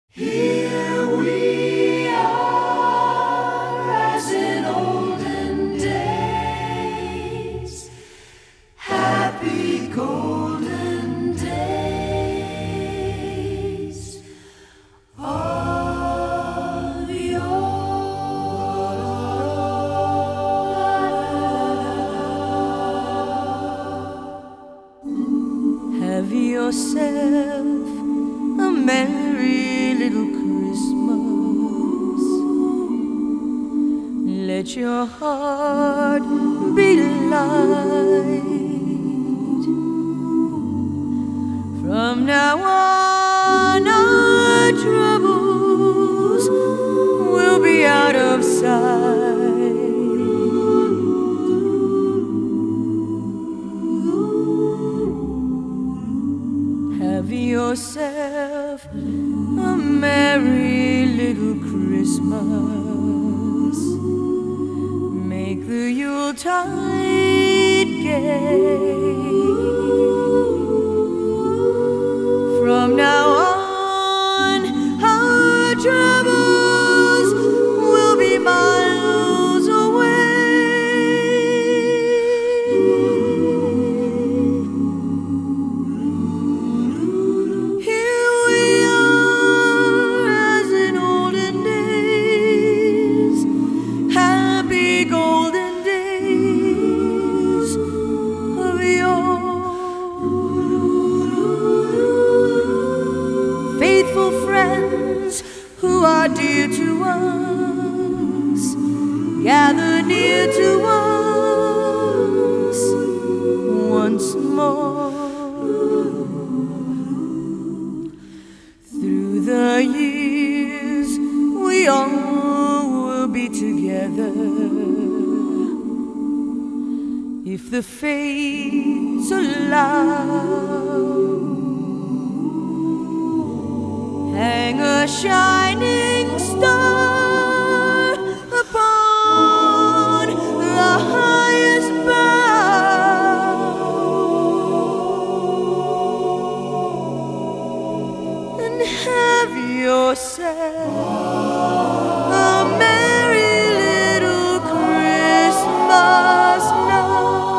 Here we are as in olden days, happy golden days of yore. Have yourself a merry little Christmas. Let your heart be light. From now on, our troubles will be out of sight. Have yourself a merry little Christmas. Make the Yuletide gay. From now on, our troubles will be miles away. Faithful friends who are dear to us, gather near to us once more. Through the years we all will be together, if the fates allow. Hang a shining star upon the highest bough, and have yourself a merry little Christmas now.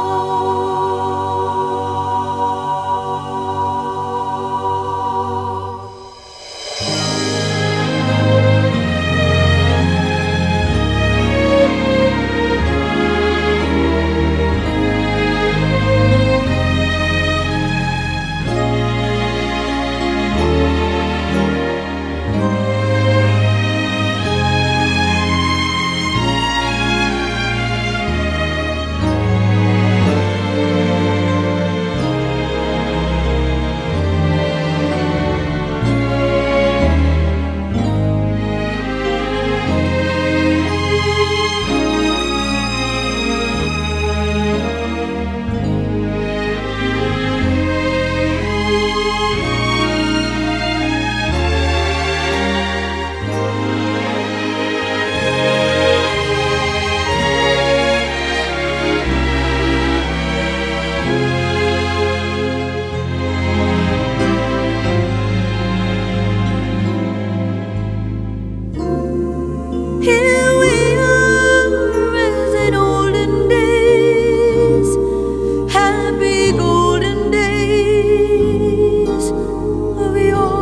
Here we are as in olden days, happy golden days of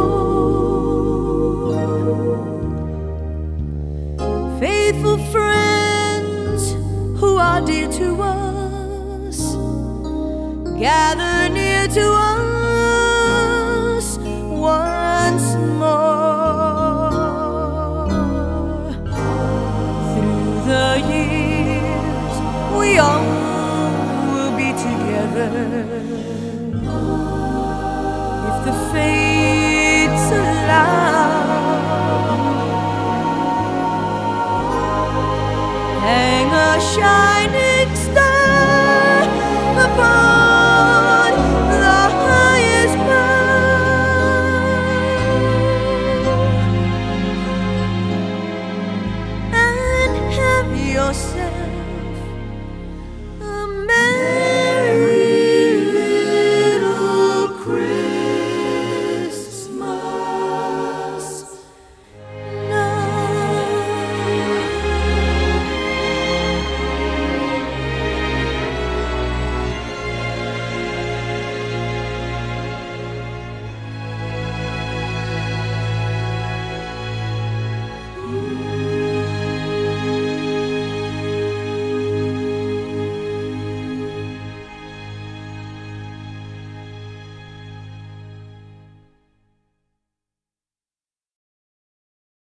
yore. Faithful friends who are dear to us, gather near to us